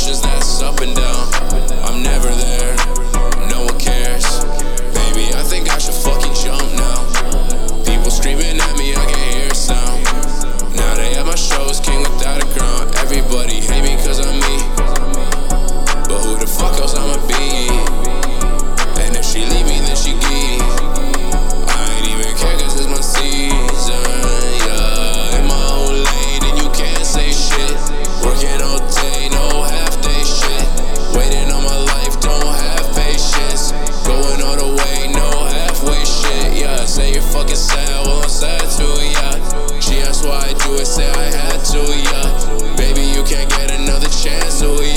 emotions that's up and down. I'm never there, no one cares. Baby, I think I should fucking jump now. People screaming at me, I can hear a sound. Now they at my shows, king without a crown. Everybody hate me cause I'm me, but who the fuck else I'ma be? And if she leave me, then she gee. I ain't even care cause it's my season, yeah. In my own lane and you can't say shit. Working all day, no half day shit. Waiting on my life, don't have patience. Going all the way, no halfway shit, yeah. Say you're fucking sad, well I'm sad too, yeah. She asked why I do it, say I had to, yeah. Baby, you can't get another chance, oh yeah.